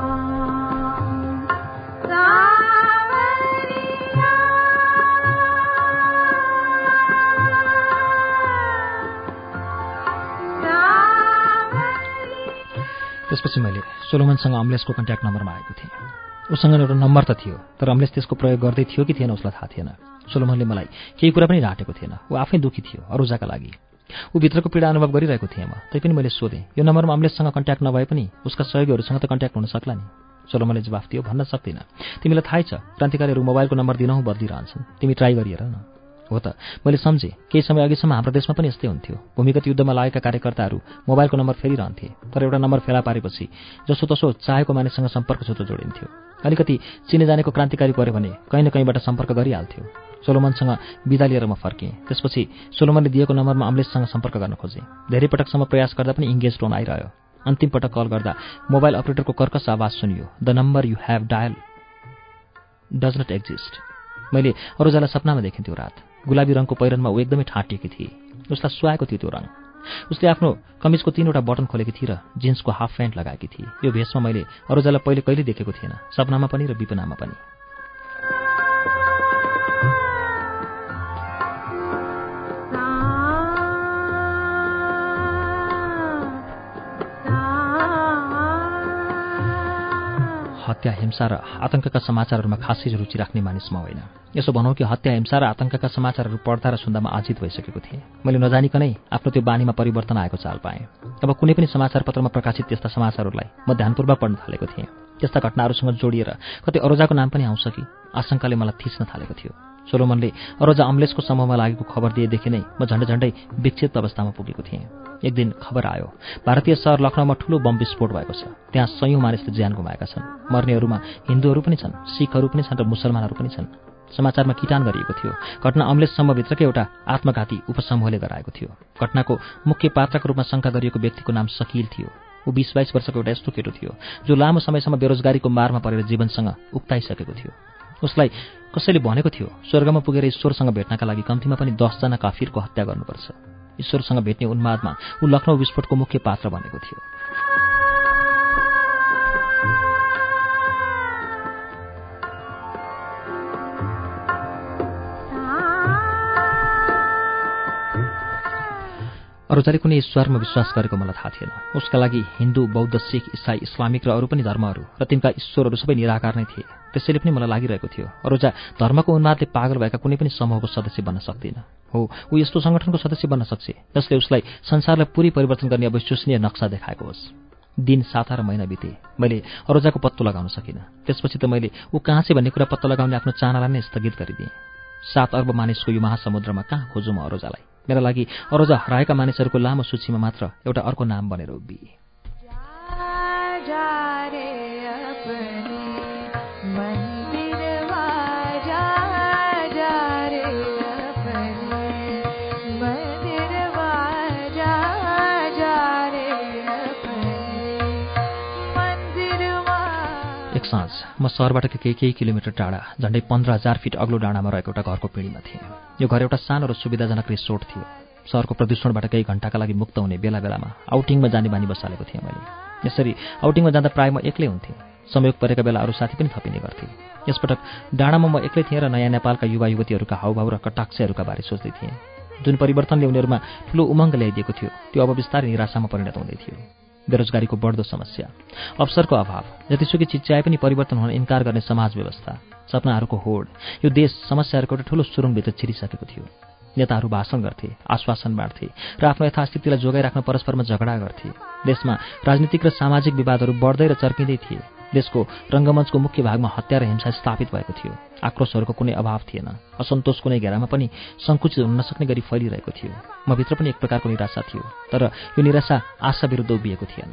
त्यसपछि मैले सोलोमनसँग अमलेशको कन्ट्याक्ट नम्बर मागेको थिएँ। उसँग एउटा नम्बर त थियो, तर अमलेश त्यसको प्रयोग गर्दै थियो कि थिएन उसलाई थाहा थिएन। सोलोमनले मलाई केही कुरा पनि ढाँटेको थिएन। ऊ आफै दुःखी थियो अरोजाका लागि। ऊ भित्रको पीडा अनुभव गरिरहेको थिएँ म। तैपनि मैले सोधेँ, यो नम्बरमा अमलेशसँग कन्ट्याक्ट नभए पनि उसका सहयोगीहरूसँग त कन्ट्याक्ट हुन सक्ला नि? सोलोमनले जवाफ दियो, भन्न सक्दिन। तिमीलाई थाहै छ क्रान्तिकारीहरू मोबाइलको नम्बर दिनहुँ बदलिरहन्छन्, तिमी ट्राई गरिहेर न। हो त, मैले सम्झेँ केही समय अघिसम्म हाम्रो देशमा पनि यस्तै हुन्थ्यो। भूमिगत युद्धमा लागेका कार्यकर्ताहरू मोबाइलको नम्बर फेरिरहन्थे, तर एउटा नम्बर फेला पारेपछि जसोतसो चाहेको मानिससँग सम्पर्क छुतो जोडिन्थ्यो। अलिकति चिने जानेको क्रान्तिकारी पऱ्यो भने कहीँ न कहीँबाट सम्पर्क गरिहाल्थ्यो। सोलोमनसँग बिदा लिएर म फर्केँ। त्यसपछि सोलोमनले दिएको नम्बरमा अमलेशसँग सम्पर्क गर्न खोजेँ। धेरै पटकसम्म प्रयास गर्दा पनि इङ्गेज टोन आइरह्यो। अन्तिम पटक कल गर्दा मोबाइल अपरेटरको कर्कश आवाज सुनियो, the number you have dialled does not exist. मैले अरोजालाई सपनामा देखेँ त्यो रात। गुलाबी रङको पहिरनमा ऊ एकदमै ठाँटिएकी थिए। उसलाई सुहाएको थियो त्यो रङ। उसले आफ्नो कमिजको तीनवटा बटन खोलेकी थिए र जिन्सको हाफ प्यान्ट लगाएकी थिए। यो भेषमा मैले अरोजालाई पहिले कहिले देखेको थिएन, सपनामा पनि र विपनामा पनि। हत्या, हिंसा र आतंकका समाचारहरूमा खासै रुचि राख्ने मानिस म होइन। यसो भनौँ कि हत्या, हिंसा र आतंकका समाचारहरू पढ्दा र सुन्दामा आजित भइसकेको थिएँ। मैले नजानिकनै आफ्नो त्यो बानीमा परिवर्तन आएको चाल पाएँ। अब कुनै पनि समाचार पत्रमा प्रकाशित त्यस्ता समाचारहरूलाई म ध्यानपूर्वक पढ्न थालेको थिएँ। त्यस्ता घटनाहरूसँग जोडिएर कतै अरोजाको नाम पनि आउँछ कि आशंकाले मलाई थिच्न थालेको थियो। सोलोमनले अरोजा अम्लेसको समूहमा लागेको खबर दिएदेखि नै म झन्डै झन्डै विक्षिप्त अवस्थामा पुगेको थिएँ। एक दिन खबर आयो, भारतीय सहर लखनऊमा ठूलो बम विस्फोट भएको छ। त्यहाँ सयौं मानिसले ज्यान गुमाएका छन्। मर्नेहरूमा हिन्दूहरू पनि छन्, सिखहरू पनि छन् र मुसलमानहरू पनि छन्। समाचारमा किटान गरिएको थियो। घटना अम्लेस समूहभित्रकै एउटा आत्मघाती उपसमूहले गराएको थियो। घटनाको मुख्य पात्रको रूपमा शङ्का गरिएको व्यक्तिको नाम शकील थियो। ऊ बीस बाइस वर्षको एउटा यस्तो केटो थियो जो लामो समयसम्म बेरोजगारीको मारमा परेर जीवनसँग उक्ताइसकेको थियो। उसलाई कसैले भनेको थियो स्वर्गमा पुगेर ईश्वरसँग भेट्नका लागि कम्तीमा पनि दसजना काफिरको हत्या गर्नुपर्छ। ईश्वरसँग भेट्ने उन्मादमा ऊ लखनऊ विस्फोटको मुख्य पात्र बनेको थियो। अरोजाले कुनै ईश्वरमा विश्वास गरेको मलाई थाहा थिएन। उसका लागि हिन्दू, बौद्ध, सिख, इसाई, इस्लामिक र अरू पनि धर्महरू र तिनका ईश्वरहरू सबै निराकार नै थिए। त्यसैले पनि मलाई लागिरहेको थियो अरोजा धर्मको उन्मादले पागल भएका कुनै पनि समूहको सदस्य बन्न सक्दिन। हो, ऊ यस्तो संगठनको सदस्य बन्न सक्छ जसले उसलाई संसारलाई पूरै परिवर्तन गर्ने अविश्वसनीय नक्सा देखाएको होस्। दिन, साता र महिना बिते। मैले अरोजाको पत्तो लगाउन सकिनँ। त्यसपछि त मैले ऊ कहाँ छ भन्ने कुरा पत्तो लगाउने आफ्नो चाहनालाई नै स्थगित गरिदिएँ। सात अर्ब मानिसको यो महासमुद्रमा कहाँ खोजौँ म अरोजालाई? मेरा लागि अरोजा हराएका मानिसहरूको लामो सूचीमा मात्र एउटा अर्को नाम बनेर उभिए। एक साँझ म सहरबाट केही केही किलोमिटर टाढा झन्डै पन्ध्र हजार फिट अग्लो डाँडामा रहेको एउटा घरको पिँढीमा थिएँ। यो घर एउटा सानो र सुविधाजनक रिसोर्ट थियो। सहरको प्रदूषणबाट केही घण्टाका लागि मुक्त हुने बेला बेलामा आउटिङमा जाने बानी बसालेको थिएँ मैले। यसरी आउटिङमा जाँदा प्रायः म एक्लै हुन्थेँ। संयोग परेका बेला अरू साथी पनि थपिने गर्थे। यसपटक डाँडामा म एक्लै थिएँ र नयाँ नेपालका युवा युवतीहरूका हाउभाउ र कटाक्षहरूका बारे सोच्दै थिएँ। जुन परिवर्तनले उनीहरूमा ठूलो उमङ्ग ल्याइदिएको थियो त्यो अब बिस्तारै निराशामा परिणत हुँदै थियो। बेरोजगारीको बढ्दो समस्या, अवसरको अभाव, जतिसुकै चिज चाहे पनि परिवर्तन हुन इन्कार गर्ने समाज व्यवस्था, सपनाहरूको होड, यो देश समस्याहरूको एउटा ठूलो सुरुङभित्र छिरिसकेको थियो। नेताहरू भाषण गर्थे, आश्वासन बाँड्थे र आफ्नो यथास्थितिलाई जोगाइराख्न परस्परमा झगडा गर्थे। देशमा राजनीतिक र सामाजिक विवादहरू बढ्दै र चर्किँदै थिए। देशको रङ्गमञ्चको मुख्य भागमा हत्या र हिंसा स्थापित भएको थियो। आक्रोशहरूको कुनै अभाव थिएन। असन्तोष कुनै घेरामा पनि सङ्कुचित हुन नसक्ने गरी फैलिरहेको थियो। म भित्र पनि एक प्रकारको निराशा थियो, तर यो निराशा आशा विरुद्ध उभिएको थिएन।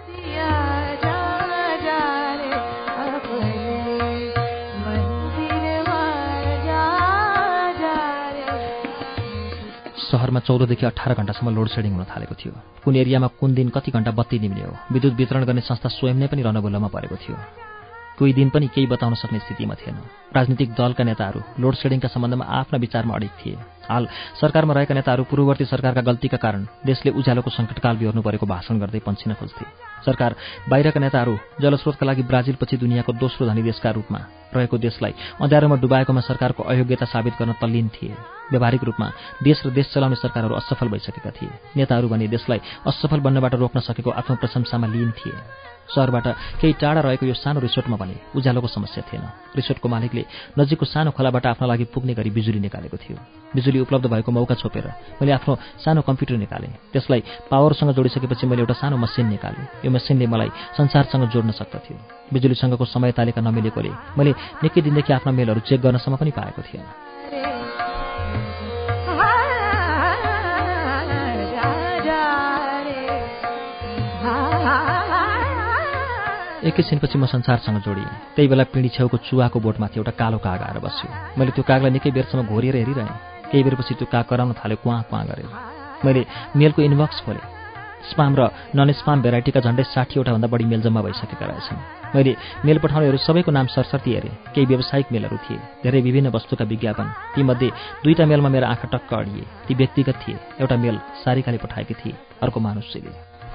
सहरमा चौधदेखि अठार घण्टासम्म लोड सेडिङ हुन थालेको थियो। कुन एरियामा कुन दिन कति घण्टा बत्ती निम्ने हो विद्युत वितरण गर्ने संस्था स्वयं नै पनि रणभुल्लोमा परेको थियो। कोही दिन पनि केही बताउन सक्ने स्थितिमा थिएन। राजनीतिक दलका नेताहरू लोड सेडिङका सम्बन्धमा आफ्ना विचारमा अडिग थिए। हाल सरकारमा रहेका नेताहरू पूर्ववर्ती सरकारका गल्तीका कारण देशले उज्यालोको सङ्कटकाल बिहोर्नु परेको भाषण गर्दै पन्छिन खोज्थे। सरकार बाहिरका नेताहरू जलस्रोतका लागि ब्राजिलपछि दुनियाँको दोस्रो धनी देशका रूपमा रहेको देशलाई अँध्यारोमा डुबाएकोमा सरकारको अयोग्यता साबित गर्न तल्लीन थिए। व्यावहारिक रूपमा देश र देश चलाउने सरकारहरू असफल भइसकेका थिए। नेताहरू भने देशलाई असफल बन्नबाट रोक्न सकेको आत्मप्रशंसामा लीन थिए। सहरबाट केही टाढा रहेको यो सानो रिसोर्टमा भने उज्यालोको समस्या थिएन। रिसोर्टको मालिकले नजिकको सानो खोलाबाट आफ्ना लागि पुग्ने गरी बिजुली निकालेको थियो। बिजुली उपलब्ध भएको मौका छोपेर मैले आफ्नो सानो कम्प्युटर निकालेँ। त्यसलाई पावरसँग जोडिसकेपछि मैले एउटा सानो मसिन निकालेँ। यो मसिनले मलाई संसारसँग जोड्न सक्दथ्यो। बिजुलीसँगको समय तालिका नमिलेकोले मैले निकै दिनदेखि आफ्ना मेलहरू चेक गर्नसम्म पनि पाएको थिएन। एकैछिनपछि म संसारसँग जोडिएँ। त्यही बेला पिँढी छेउको चुवाको बोटमाथि एउटा कालो काग आएर बस्यो। मैले त्यो कागलाई निकै बेरसम्म घोरिएर हेरिरहेँ। केही बेरपछि त्यो काग कराउन थाल्यो, क्वाँ क्वाँ गरेर। मैले मेलको इनबक्स खोलेँ। स्पाम र नन स्पाम भेराइटीका झन्डै साठीवटा भन्दा बढी मेल जम्मा भइसकेका रहेछन्। मैले मेल पठाउनेहरू सबैको नाम सरसर्ती हेरेँ। केही व्यावसायिक मेलहरू थिए, धेरै विभिन्न वस्तुका विज्ञापन। तीमध्ये दुईटा मेलमा मेरो आँखा टक्क अडिए। ती व्यक्तिगत थिए। एउटा मेल सारिकाले पठाएकी थिए, अर्को मानुषीले।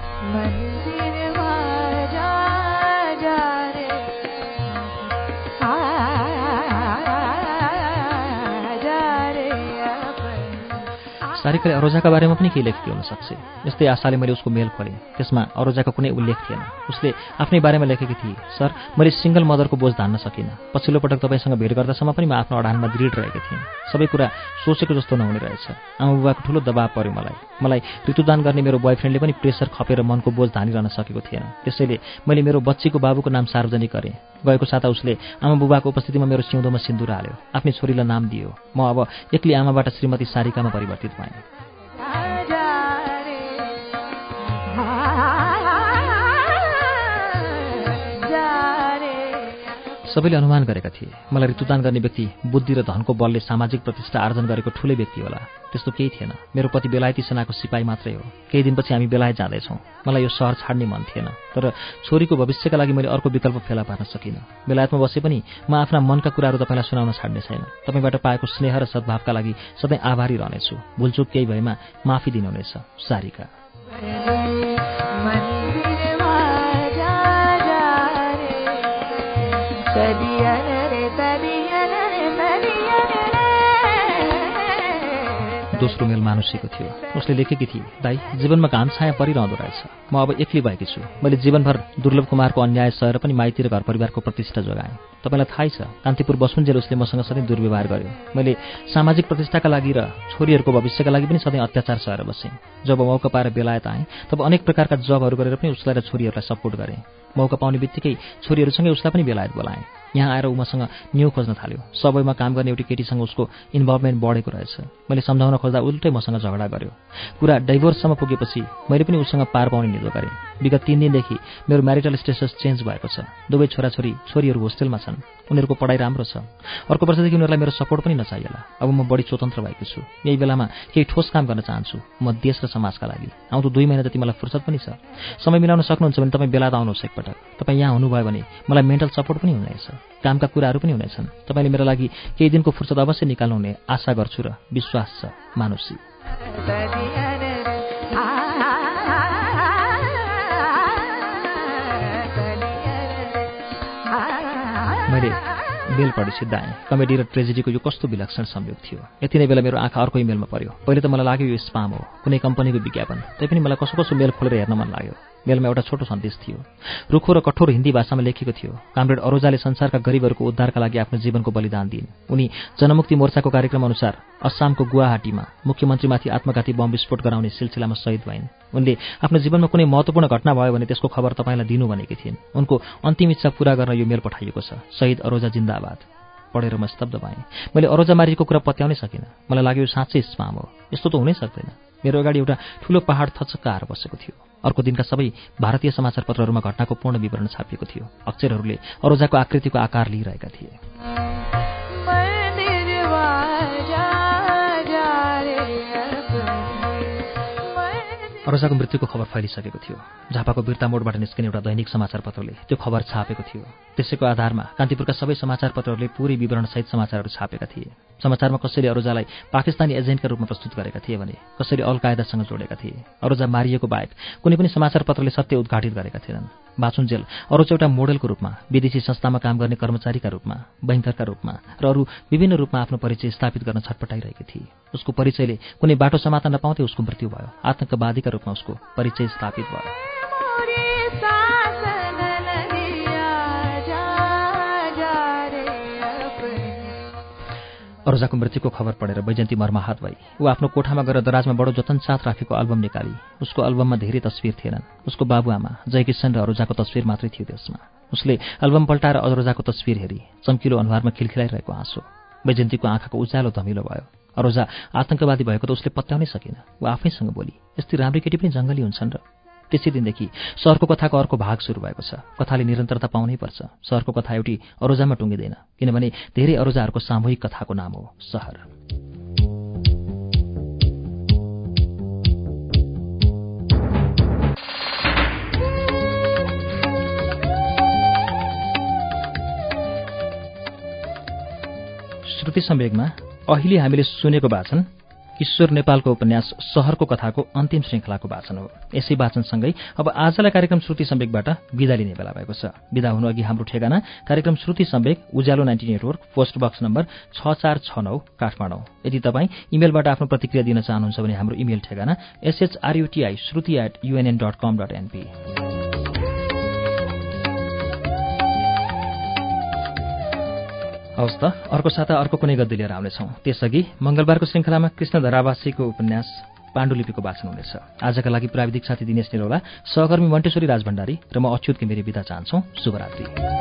सारिकाले अरोजाका बारेमा पनि केही लेखेकी हुन सक्छ। यस्तै आशाले मैले उसको मेल खोलेँ। त्यसमा अरोजाको कुनै उल्लेख थिएन। उसले आफ्नै बारेमा लेखेकी थिए, सर, मैले सिङ्गल मदरको बोझ धान्न सकिनँ। पछिल्लो पटक तपाईँसँग भेट गर्दासम्म पनि म आफ्नो अडानमा दृढ रहेकी थिएँ। सबै कुरा सोचेको जस्तो नहुने रहेछ। आमा बुबाको ठुलो दबाब पर्यो मलाई। मलाई ऋतुदान गर्ने मेरो बोयफ्रेन्डले पनि प्रेसर खपेर मनको बोझ धानिरहन सकेको थिएन। त्यसैले मैले मेरो बच्चीको बाबुको नाम सार्वजनिक गरेँ। गएको साता उसले आमा बुबाको उपस्थितिमा मेरो सिउँदोमा सिन्दुर हाल्यो। आफ्नै छोरीलाई नाम दियो। म अब एक्लै आमाबाट श्रीमती सारिकामा परिवर्तित भएँ। सबैले अनुमान गरेका थिए मलाई ऋतुदान गर्ने व्यक्ति बुद्धि र धनको बलले सामाजिक प्रतिष्ठा आर्जन गरेको ठुलै व्यक्ति होला। त्यस्तो केही थिएन। मेरो पति बेलायती सेनाको सिपाही मात्रै हो। केही दिनपछि हामी बेलायत जाँदैछौँ। मलाई यो सहर छाड्ने मन थिएन, तर छोरीको भविष्यका लागि मैले अर्को विकल्प फेला पार्न सकिनँ। बेलायतमा बसे पनि म आफ्ना मनका कुराहरू तपाईँलाई सुनाउन छाड्ने छैन। तपाईँबाट पाएको स्नेह र सद्भावका लागि सधैँ आभारी रहनेछु। भुलचुक केही भएमा माफी दिनुहुनेछ, सारिका। दोस्रो मेल मानुषीको थियो। उसले लेखेकी थिए, दाइ, जीवनमा घाम छाया परिरहँदो रहेछ। म अब एक्लै भएकी छु। मैले जीवनभर दुर्लभ कुमारको अन्याय सहेर पनि माइती र घर परिवारको प्रतिष्ठा जोगाएँ। तपाईँलाई थाहै छ, कान्तिपुर बसुन्जेल उसले मसँग सधैँ दुर्व्यवहार गर्यो। मैले सामाजिक प्रतिष्ठाका लागि र छोरीहरूको भविष्यका लागि पनि सधैँ अत्याचार सहेर बसेँ। जब मौका पाएर बेलायत आएँ, तब अनेक प्रकारका जबहरू गरेर पनि उसलाई र छोरीहरूलाई सपोर्ट गरेँ। मौका पाउने बित्तिकै छोरीहरूसँगै उसलाई पनि बेलायत बोलाएँ। यहाँ आएर ऊ मसँग न्यू खोज्न थाल्यो। सबैमा काम गर्ने एउटी केटीसँग उसको इन्भल्भमेन्ट बढेको रहेछ। मैले सम्झाउन खोज्दा उल्टै मसँग झगडा गर्यो। कुरा डाइभोर्ससम्म पुगेपछि मैले पनि उसँग पार पाउने निधो गरेँ। विगत तीन दिनदेखि मेरो म्यारिटल स्टेटस चेन्ज भएको छ। दुवै छोराछोरी छोरीहरू होस्टेलमा छन्। उनीहरूको पढाइ राम्रो छ। अर्को वर्षदेखि उनीहरूलाई मेरो सपोर्ट पनि नचाहिएला। अब म बढी स्वतन्त्र भएको छु। यही बेलामा केही ठोस काम गर्न चाहन्छु म देश र समाजका लागि। आउँदो दुई महिना जति मलाई फुर्सद पनि छ। समय मिलाउन सक्नुहुन्छ भने तपाईँ बेलायत आउनुहोस् एकपटक। तपाईँ यहाँ हुनुभयो भने मलाई मेन्टल सपोर्ट पनि हुनेछ, कामका कुराहरू पनि हुनेछन्। तपाईँले मेरो लागि केही दिनको फुर्सद अवश्य निकाल्नुहुने आशा गर्छु र विश्वास छ, मानुषी। मैले मेल पढी सिद्धाएँ। कमेडी र ट्रेजेडीको यो कस्तो विलक्षण संयोग थियो। यति नै बेला मेरो आँखा अर्को इमेलमा पर्यो। पहिले त मलाई लाग्यो यो स्पाम हो, कुनै कम्पनीको विज्ञापन। तैपनि मलाई कसो कसो मेल खोलेर हेर्न मन लाग्यो। मेलमा एउटा छोटो सन्देश थियो। रुखो र कठोर हिन्दी भाषामा लेखेको थियो, कामरेड अरोजाले संसारका गरिबहरूको उद्धारका लागि आफ्नो जीवनको बलिदान दिइन्। उनी जनमुक्ति मोर्चाको कार्यक्रम अनुसार असमको गुवाहाटीमा मुख्यमन्त्रीमाथि आत्मघाती बम विस्फोट गराउने सिलसिलामा शहीद भइन्। उनले आफ्नो जीवनमा कुनै महत्त्वपूर्ण घटना भयो भने त्यसको खबर तपाईँलाई दिनु भनेकी थिइन्। उनको अन्तिम इच्छा पूरा गर्न यो मेल पठाइएको छ। शहीद अरोजा जिन्दाबाद। पढेर म स्तब्ध भएँ। मैले अरोजा मारिएको कुरा पत्याउनै सकिनँ। मलाई लाग्यो यो साँच्चै स्पाम हो। यस्तो त हुनै सक्दैन। मेरो अगाडि एउटा ठुलो पहाड थचक्क आएर बसेको थियो। अर्को दिनका सबै भारतीय समाचार पत्रहरूमा घटनाको पूर्ण विवरण छापिएको थियो। अक्षरहरूले अरोजाको आकृतिको आकार लिइरहेका थिए। अरोजाको मृत्युको खबर फैलिसकेको थियो। झापाको बिर्ता मोडबाट निस्किने एउटा दैनिक समाचार पत्रले त्यो खबर छापेको थियो। त्यसैको आधारमा कान्तिपुरका सबै समाचार पत्रहरूले पूरै विवरणसहित समाचारहरू छापेका थिए। समाचारमा कसैले अरोजालाई पाकिस्तानी एजेन्टका रूपमा प्रस्तुत गरेका थिए भने कसैले अल कायदासँग जोडेका थिए। अरोजा मारिएको बाहेक कुनै पनि समाचार पत्रले सत्य उद्घाटित गरेका थिएनन्। बाचुन्जेल अरोजा एउटा मोडेलको रूपमा, विदेशी संस्थामा काम गर्ने कर्मचारीका रूपमा, बैंकरका रूपमा र अरू विभिन्न रूपमा आफ्नो परिचय स्थापित गर्न छटपटाइरहेकी थिए। उसको परिचयले कुनै बाटो समाता नपाउँदै उसको मृत्यु भयो। आतंकवादीका रूपमा उसको परिचय स्थापित भयो। अरोजाको मृत्युको खबर पढेर बैजयन्ती मर्माहत भई ऊ आफ्नो कोठामा गएर दराजमा बडो जतनसाथ राखेको अल्बम निकाली। उसको अल्बममा धेरै तस्विर थिएनन्। उसको बाबुआमा जयकिशन र अरोजाको तस्विर मात्रै थियो त्यसमा। उसले अल्बम पल्टाएर अरोजाको तस्विर हेरी। चम्किलो अनुहारमा खिलखिलाइरहेको आँसु। बैजयन्तीको आँखाको उज्यालो धमिलो भयो। अरोजा आतंकवादी भएको त उसले पत्याउनै सकिन। ऊ आफैसँग बोली, यस्तै राम्री केटी पनि जङ्गली हुन्छन् र। त्यसै दिनदेखि सहरको कथाको अर्को भाग सुरु भएको छ। कथाले निरन्तरता पाउनै पर्छ। सहरको कथा एउटी अरोजामा टुङ्गिँदैन, किनभने धेरै अरोजाहरूको सामूहिक कथाको नाम हो सहर। श्रुति सम्वेकमा अहिले हामीले सुनेको वाचन किशोर नेपालको उपन्यास शहरको कथाको अन्तिम श्रृङ्खलाको वाचन हो। यसै वाचनसँगै अब आजलाई कार्यक्रम श्रुति सम्वेकबाट बिदा लिने बेला भएको छ। बिदा हुनु अघि हाम्रो ठेगाना कार्यक्रम Shruti Samvek, Ujyalo ninety network, post box number छ चार छ नौ, काठमाडौँ। यदि तपाईँ इमेलबाट आफ्नो प्रतिक्रिया दिन चाहनुहुन्छ भने हाम्रो इमेल ठेगाना S H R U T I Shruti at UNN dot com dot NP. हवस् त, अर्को साता अर्को कुनै गद्दी लिएर आउनेछौँ। त्यसअघि मङ्गलबारको श्रृङ्खलामा कृष्ण धरावासीको उपन्यास पाण्डुलिपिको वाचन हुनेछ। आजका लागि प्राविधिक साथी दिनेश निरौला, सहकर्मी मन्टेश्वरी राजभण्डारी र म अच्युत घिमिरे बिदा चाहन्छौँ। शुभरात्रि।